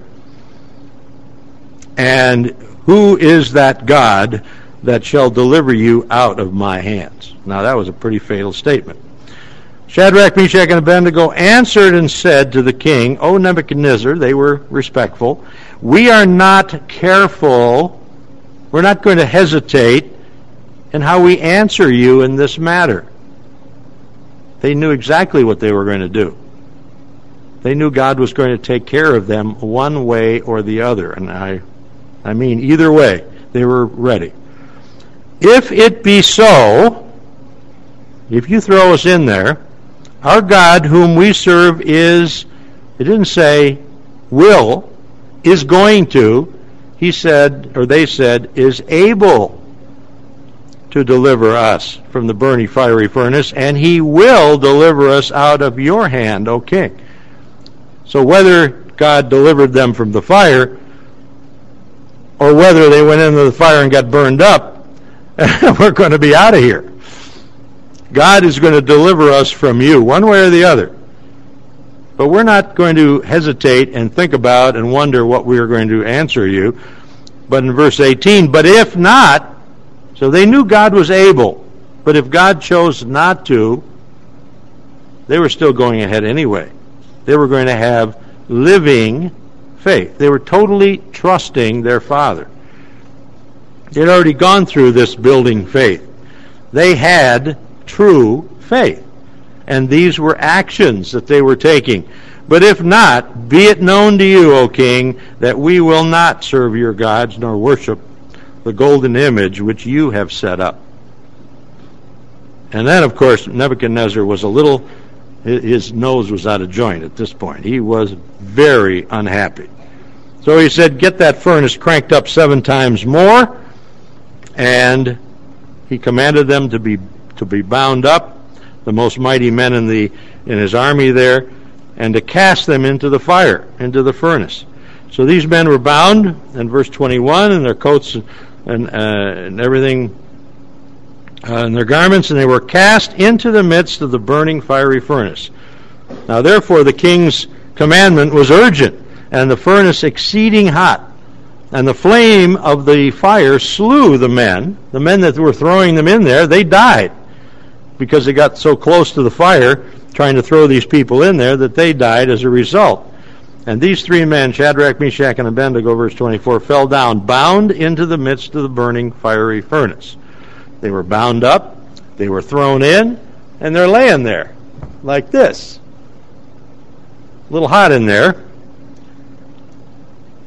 And who is that God that shall deliver you out of my hands? Now that was a pretty fatal statement. Shadrach, Meshach, and Abednego answered and said to the king, O Nebuchadnezzar, they were respectful, we are not careful, we're not going to hesitate in how we answer you in this matter. They knew exactly what they were going to do. They knew God was going to take care of them one way or the other. And I, I mean either way, they were ready. If it be so, if you throw us in there, our God whom we serve is, it didn't say will, is going to, he said, or they said, is able to deliver us from the burning fiery furnace, and he will deliver us out of your hand, O king. So whether God delivered them from the fire, or whether they went into the fire and got burned up, we're going to be out of here. God is going to deliver us from you, one way or the other. But we're not going to hesitate and think about and wonder what we are going to answer you. But in verse eighteen, but if not, so they knew God was able, but if God chose not to, they were still going ahead anyway. They were going to have living faith. They were totally trusting their Father. They had already gone through this building faith. They had true faith. And these were actions that they were taking. But if not, be it known to you, O king, that we will not serve your gods, nor worship the golden image which you have set up. And then, of course, Nebuchadnezzar was a little, his nose was out of joint at this point. He was very unhappy. So he said, get that furnace cranked up seven times more, and he commanded them to be to be bound up, the most mighty men in the in his army there, and to cast them into the fire, into the furnace. So these men were bound, in verse twenty-one, in their coats and, uh, and everything, uh, and their garments, and they were cast into the midst of the burning fiery furnace. Now therefore the king's commandment was urgent, and the furnace exceeding hot. And the flame of the fire slew the men. The men that were throwing them in there, they died, because they got so close to the fire, trying to throw these people in there, that they died as a result. And these three men, Shadrach, Meshach, and Abednego, verse twenty-four, fell down, bound into the midst of the burning fiery furnace. They were bound up, they were thrown in, and they're laying there, like this. A little hot in there.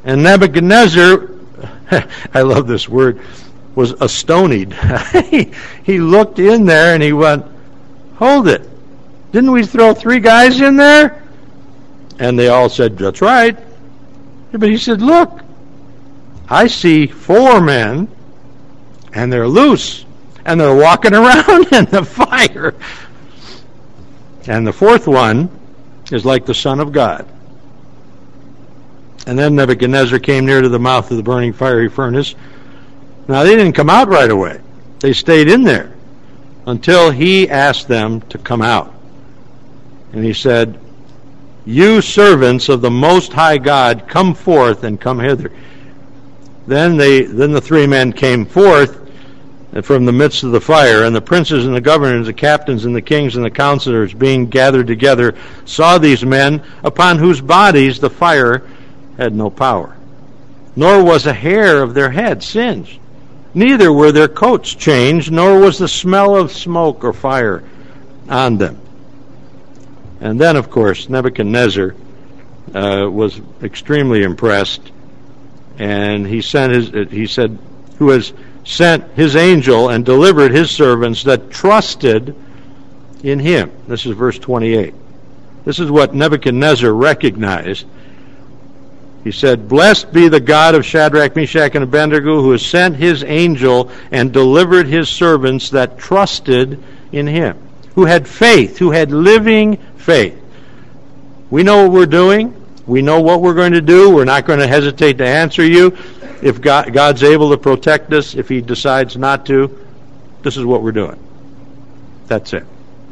And Nebuchadnezzar, I love this word, was astonied. he, he looked in there and he went, hold it. Didn't we throw three guys in there? And they all said, that's right. But he said, look, I see four men, and they're loose, and they're walking around in the fire. And the fourth one is like the Son of God. And then Nebuchadnezzar came near to the mouth of the burning fiery furnace. Now, they didn't come out right away. They stayed in there until he asked them to come out. And he said, you servants of the Most High God, come forth and come hither. Then they, then the three men came forth from the midst of the fire, and the princes and the governors, the captains and the kings and the counselors, being gathered together, saw these men, upon whose bodies the fire had no power, nor was a hair of their head singed, neither were their coats changed, nor was the smell of smoke or fire on them. And then, of course, Nebuchadnezzar uh, was extremely impressed, and he sent his. He said, "Who has sent his angel and delivered his servants that trusted in him." This is verse twenty-eight. This is what Nebuchadnezzar recognized. He said, "Blessed be the God of Shadrach, Meshach, and Abednego, who has sent his angel and delivered his servants that trusted in him," who had faith, who had living faith. We know what we're doing. We know what we're going to do. We're not going to hesitate to answer you. If God, God's able to protect us, if he decides not to, this is what we're doing. That's it.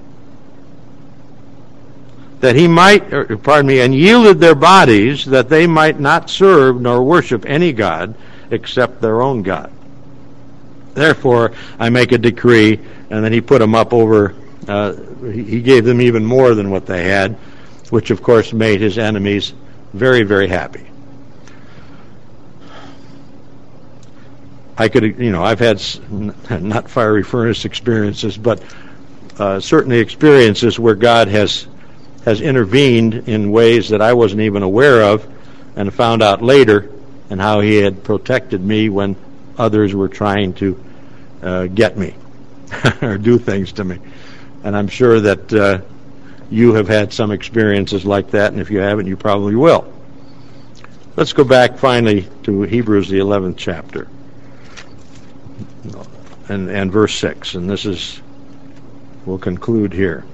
That he might, or, pardon me, and yielded their bodies that they might not serve nor worship any God except their own God. Therefore, I make a decree, and then he put them up over, uh, he gave them even more than what they had, which of course made his enemies very, very happy. I could, you know, I've had not fiery furnace experiences, but uh, certainly experiences where God has has intervened in ways that I wasn't even aware of, and found out later, and how he had protected me when others were trying to uh, get me or do things to me. And I'm sure that uh, you have had some experiences like that, and if you haven't, you probably will. Let's go back finally to Hebrews, the eleventh chapter, and, and verse six, and this is, we'll conclude here.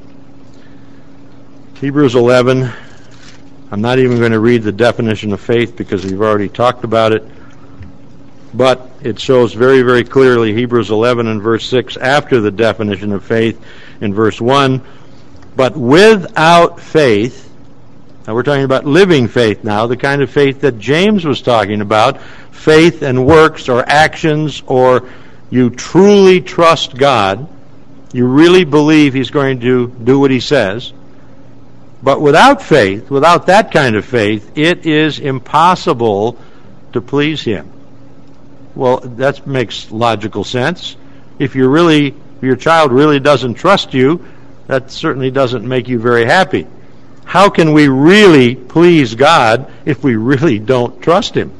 Hebrews eleven, I'm not even going to read the definition of faith because we've already talked about it, but it shows very, very clearly, Hebrews eleven and verse six, after the definition of faith in verse one, but without faith, now we're talking about living faith now, the kind of faith that James was talking about, faith and works or actions, or you truly trust God, you really believe he's going to do what he says. But without faith, without that kind of faith, it is impossible to please him. Well, that makes logical sense. If you really, if your child really doesn't trust you, that certainly doesn't make you very happy. How can we really please God if we really don't trust him?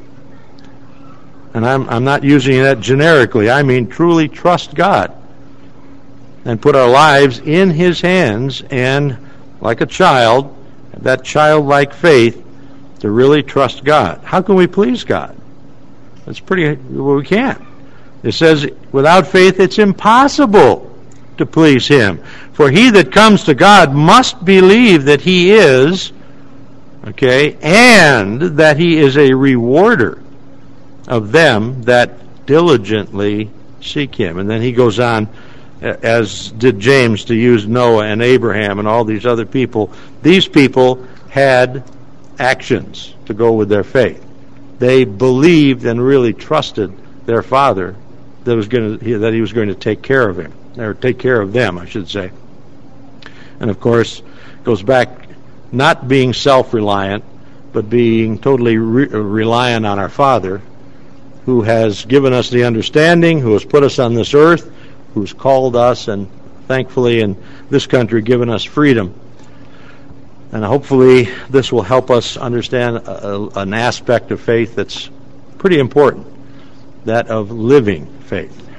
And I'm, I'm not using that generically. I mean truly trust God and put our lives in his hands, and like a child, that childlike faith to really trust God. How can we please God? It's pretty, well, we can't. It says, without faith it's impossible to please him. For he that comes to God must believe that he is, okay, and that he is a rewarder of them that diligently seek him. And then he goes on, as did James, to use Noah and Abraham and all these other people. These people had actions to go with their faith. They believed and really trusted their father that was going to, that he was going to take care of him, or take care of them, I should say. And of course, it goes back not being self-reliant, but being totally re- reliant on our Father, who has given us the understanding, who has put us on this earth, who's called us, and thankfully in this country given us freedom. And hopefully this will help us understand a, a, an aspect of faith that's pretty important, that of living faith.